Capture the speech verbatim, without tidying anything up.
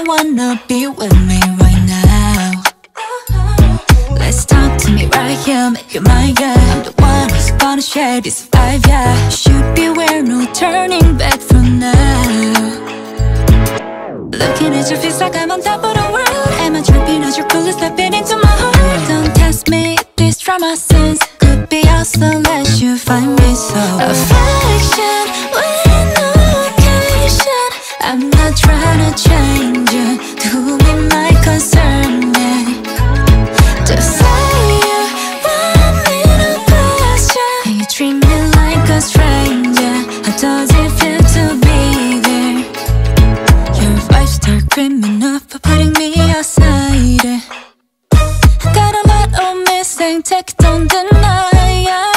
I wanna be with me right now. Let's talk to me right here, make you mine, yeah. I'm the one who's gonna share this vibe, yeah. Should be where no turning back from now. Looking at you feels like I'm on top of the world. Am I tripping as your cool is slipping into my heart? Don't test me, this drama sense could be yours unless you find me so. Affection with no occasion. I'm not trying to change you to be my concern, yeah. Just say you want me to question, and you treat me like a stranger. How does it feel to be there? Your vibes start creeping up for putting me aside. I got a lot of missing, take, don't deny, yeah.